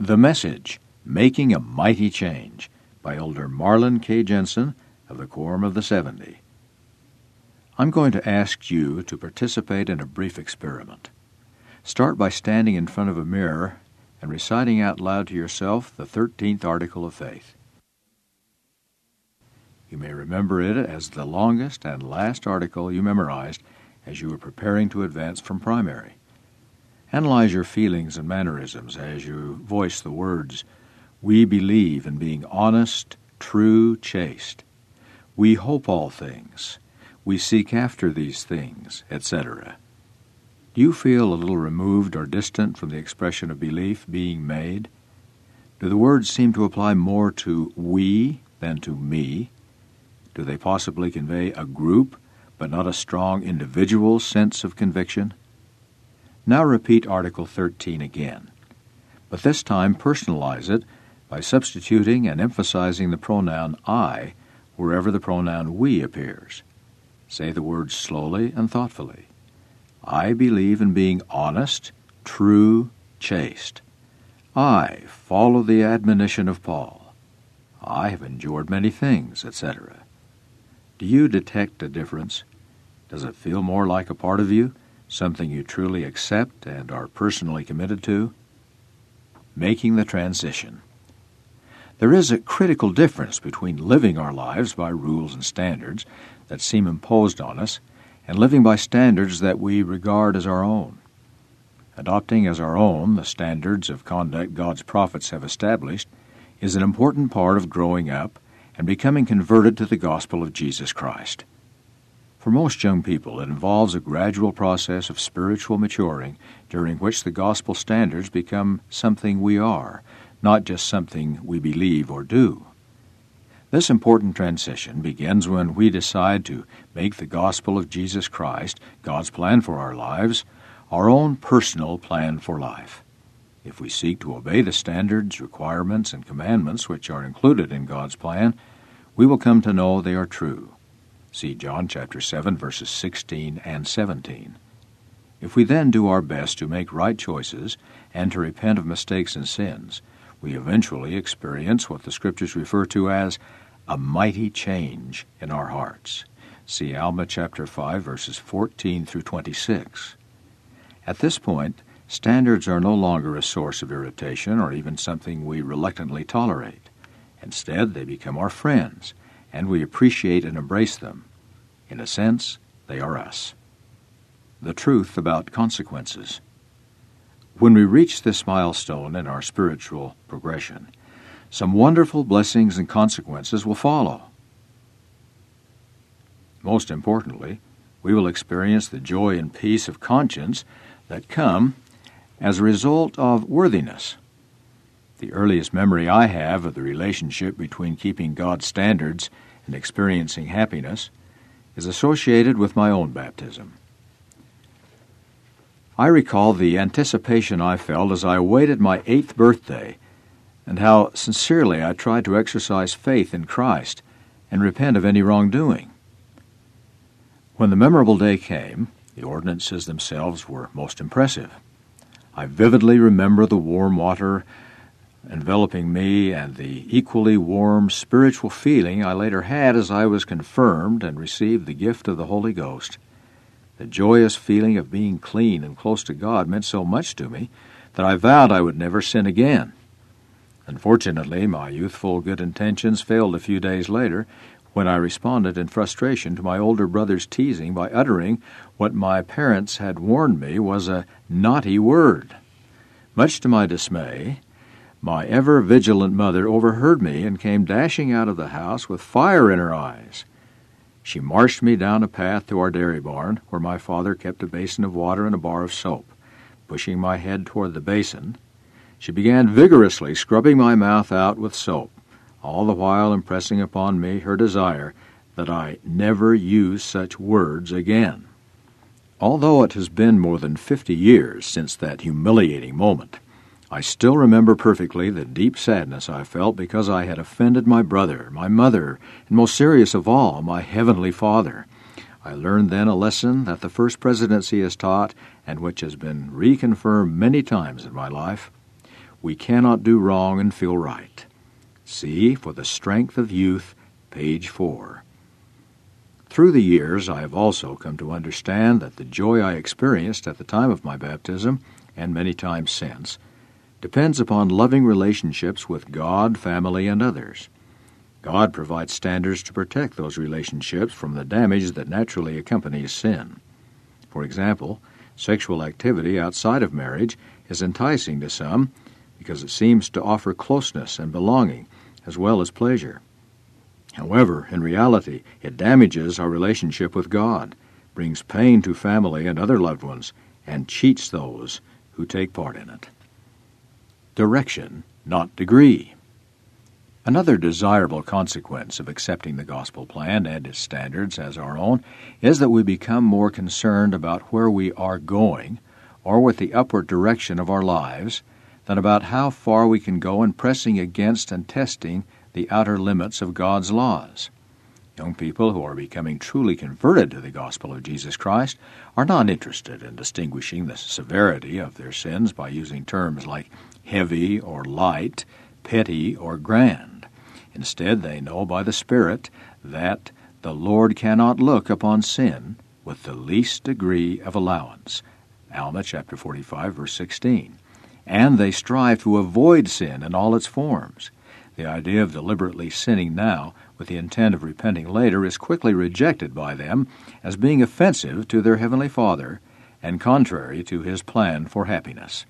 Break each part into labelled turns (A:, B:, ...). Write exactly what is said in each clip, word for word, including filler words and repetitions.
A: The Message, Making a Mighty Change, by Elder Marlon K. Jensen of the Quorum of the Seventy. I'm going to ask you to participate in a brief experiment. Start by standing in front of a mirror and reciting out loud to yourself the thirteenth Article of Faith. You may remember it as the longest and last article you memorized as you were preparing to advance from primary. Analyze your feelings and mannerisms as you voice the words, "We believe in being honest, true, chaste. We hope all things. We seek after these things," et cetera. Do you feel a little removed or distant from the expression of belief being made? Do the words seem to apply more to we than to me? Do they possibly convey a group, but not a strong individual sense of conviction? Now repeat Article thirteen again, but this time personalize it by substituting and emphasizing the pronoun I wherever the pronoun we appears. Say the words slowly and thoughtfully. I believe in being honest, true, chaste. I follow the admonition of Paul. I have endured many things, et cetera. Do you detect a difference? Does it feel more like a part of you, something you truly accept and are personally committed to? Making the transition. There is a critical difference between living our lives by rules and standards that seem imposed on us and living by standards that we regard as our own. Adopting as our own the standards of conduct God's prophets have established is an important part of growing up and becoming converted to the gospel of Jesus Christ. For most young people, it involves a gradual process of spiritual maturing during which the gospel standards become something we are, not just something we believe or do. This important transition begins when we decide to make the gospel of Jesus Christ, God's plan for our lives, our own personal plan for life. If we seek to obey the standards, requirements, and commandments which are included in God's plan, we will come to know they are true. See John chapter seven, verses sixteen and seventeen. If we then do our best to make right choices and to repent of mistakes and sins, we eventually experience what the Scriptures refer to as a mighty change in our hearts. See Alma chapter five, verses fourteen through twenty-six. At this point, standards are no longer a source of irritation or even something we reluctantly tolerate. Instead, they become our friends, and we appreciate and embrace them. In a sense, they are us. The truth about consequences. When we reach this milestone in our spiritual progression, some wonderful blessings and consequences will follow. Most importantly, we will experience the joy and peace of conscience that come as a result of worthiness. The earliest memory I have of the relationship between keeping God's standards and experiencing happiness is associated with my own baptism. I recall the anticipation I felt as I awaited my eighth birthday and how sincerely I tried to exercise faith in Christ and repent of any wrongdoing. When the memorable day came, the ordinances themselves were most impressive. I vividly remember the warm water enveloping me and the equally warm spiritual feeling I later had as I was confirmed and received the gift of the Holy Ghost. The joyous feeling of being clean and close to God meant so much to me that I vowed I would never sin again. Unfortunately, my youthful good intentions failed a few days later when I responded in frustration to my older brother's teasing by uttering what my parents had warned me was a naughty word. Much to my dismay, my ever-vigilant mother overheard me and came dashing out of the house with fire in her eyes. She marched me down a path to our dairy barn, where my father kept a basin of water and a bar of soap. Pushing my head toward the basin, she began vigorously scrubbing my mouth out with soap, all the while impressing upon me her desire that I never use such words again. Although it has been more than fifty years since that humiliating moment, I still remember perfectly the deep sadness I felt because I had offended my brother, my mother, and most serious of all, my Heavenly Father. I learned then a lesson that the First Presidency has taught and which has been reconfirmed many times in my life. we cannot do wrong and feel right. See For the Strength of Youth, page four. Through the years, I have also come to understand that the joy I experienced at the time of my baptism, and many times since, depends upon loving relationships with God, family, and others. God provides standards to protect those relationships from the damage that naturally accompanies sin. For example, sexual activity outside of marriage is enticing to some because it seems to offer closeness and belonging as well as pleasure. However, in reality, it damages our relationship with God, brings pain to family and other loved ones, and cheats those who take part in it. Direction, not degree. Another desirable consequence of accepting the gospel plan and its standards as our own is that we become more concerned about where we are going, or with the upward direction of our lives, than about how far we can go in pressing against and testing the outer limits of God's laws. Young people who are becoming truly converted to the gospel of Jesus Christ are not interested in distinguishing the severity of their sins by using terms like heavy or light, petty or grand. Instead, they know by the Spirit that the Lord cannot look upon sin with the least degree of allowance. Alma chapter forty-five, verse sixteen. And they strive to avoid sin in all its forms. The idea of deliberately sinning now with the intent of repenting later is quickly rejected by them as being offensive to their Heavenly Father and contrary to His plan for happiness.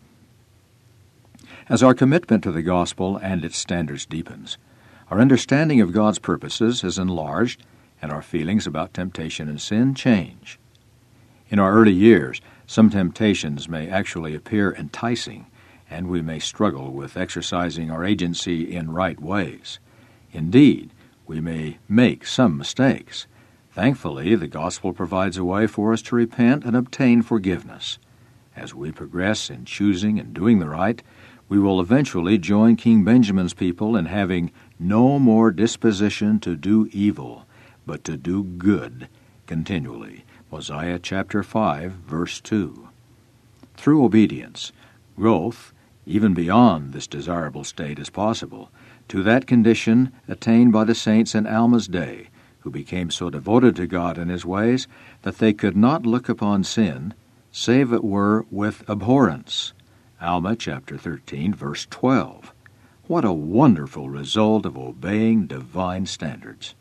A: As our commitment to the gospel and its standards deepens, our understanding of God's purposes is enlarged, and our feelings about temptation and sin change. In our early years, some temptations may actually appear enticing, and we may struggle with exercising our agency in right ways. Indeed, we may make some mistakes. Thankfully, the gospel provides a way for us to repent and obtain forgiveness. As we progress in choosing and doing the right, we will eventually join King Benjamin's people in having no more disposition to do evil, but to do good continually. Mosiah chapter five, verse two. Through obedience, growth, even beyond this desirable state, is possible, to that condition attained by the saints in Alma's day, who became so devoted to God and His ways that they could not look upon sin, save it were with abhorrence. Alma chapter thirteen, verse twelve. What a wonderful result of obeying divine standards.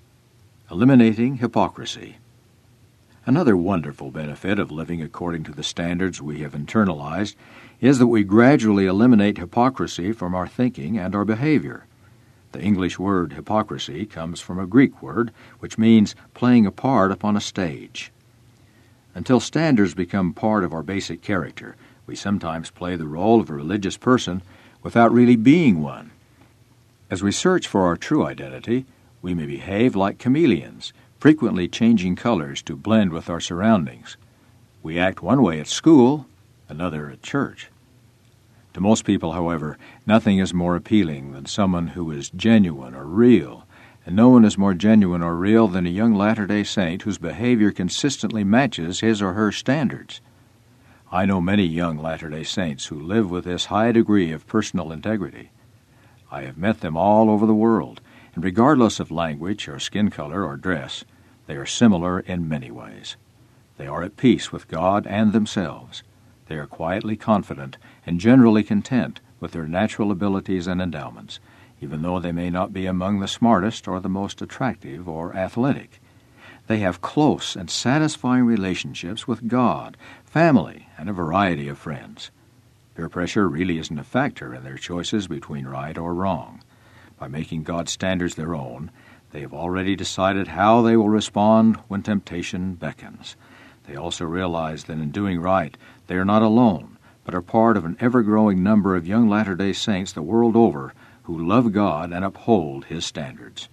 A: Eliminating hypocrisy. Another wonderful benefit of living according to the standards we have internalized is that we gradually eliminate hypocrisy from our thinking and our behavior. The English word hypocrisy comes from a Greek word which means playing a part upon a stage. Until standards become part of our basic character, we sometimes play the role of a religious person without really being one. As we search for our true identity, we may behave like chameleons, frequently changing colors to blend with our surroundings. We act one way at school, another at church. To most people, however, nothing is more appealing than someone who is genuine or real, and no one is more genuine or real than a young Latter-day Saint whose behavior consistently matches his or her standards. I know many young Latter-day Saints who live with this high degree of personal integrity. I have met them all over the world, and regardless of language or skin color or dress, they are similar in many ways. They are at peace with God and themselves. They are quietly confident and generally content with their natural abilities and endowments, even though they may not be among the smartest or the most attractive or athletic. They have close and satisfying relationships with God, family, and a variety of friends. Peer pressure really isn't a factor in their choices between right or wrong. By making God's standards their own, they have already decided how they will respond when temptation beckons. They also realize that in doing right, they are not alone, but are part of an ever-growing number of young Latter-day Saints the world over who love God and uphold His standards.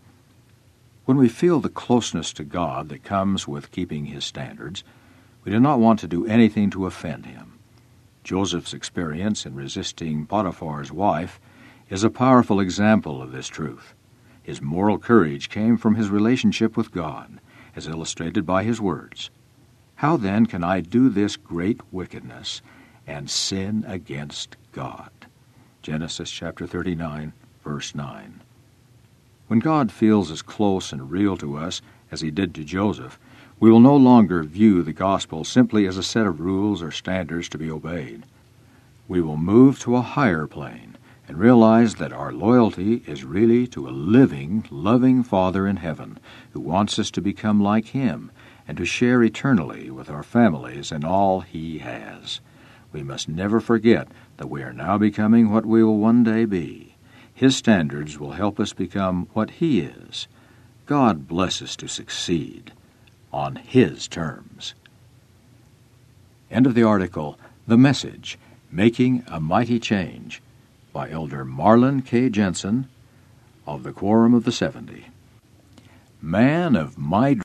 A: When we feel the closeness to God that comes with keeping His standards, we do not want to do anything to offend Him. Joseph's experience in resisting Potiphar's wife is a powerful example of this truth. His moral courage came from his relationship with God, as illustrated by his words. How then can I do this great wickedness and sin against God? Genesis chapter thirty-nine, verse nine. When God feels as close and real to us as he did to Joseph, we will no longer view the gospel simply as a set of rules or standards to be obeyed. We will move to a higher plane and realize that our loyalty is really to a living, loving Father in heaven who wants us to become like him and to share eternally with our families in all he has. We must never forget that we are now becoming what we will one day be. His standards will help us become what he is. God bless us to succeed on his terms. End of the article, The Message, Making a Mighty Change, by Elder Marlin K. Jensen of the Quorum of the Seventy. Man of my